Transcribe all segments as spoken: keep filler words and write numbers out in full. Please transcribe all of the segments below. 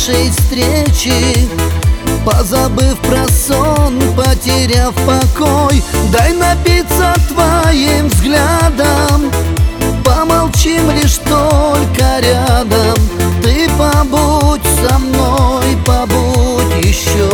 нашей встречи, позабыв про сон, потеряв покой. Дай напиться твоим взглядом, помолчим лишь только рядом. Ты побудь со мной, побудь еще.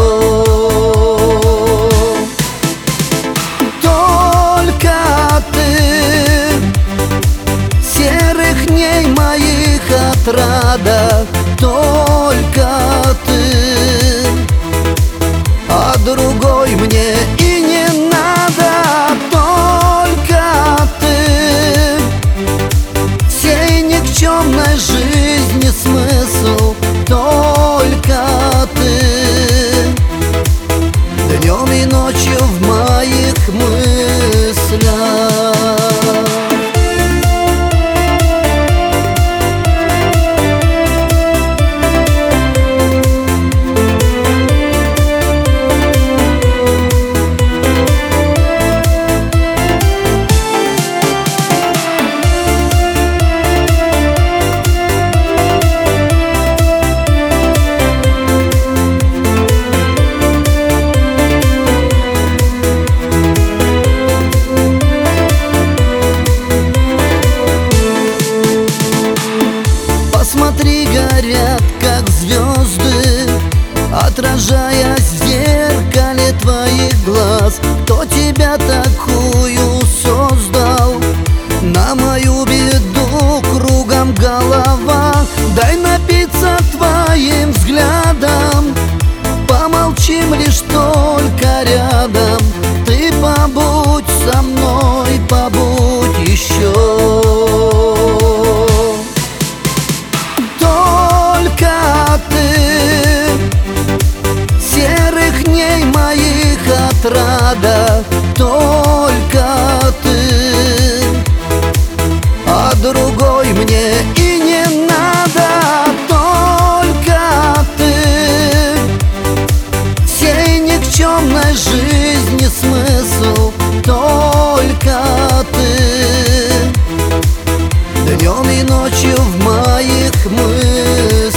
Только ты, серых дней моих отрада, только ты, а другой мне и не надо. Только ты, всей никчемной жизни смысл, только ты, днем и ночью в моих мыслях. Посмотри, горят как звезды, отражаясь в зеркале твоих глаз. Кто тебя такую создал? На мою беду кругом голова. Дай напиться твоим взглядом, помолчим лишь только рядом. Ты побудь со мной, побудь еще. Отрада, только ты, а другой мне и не надо. Только ты, всей никчемной жизни смысл, только ты, днем и ночью в моих мыслях.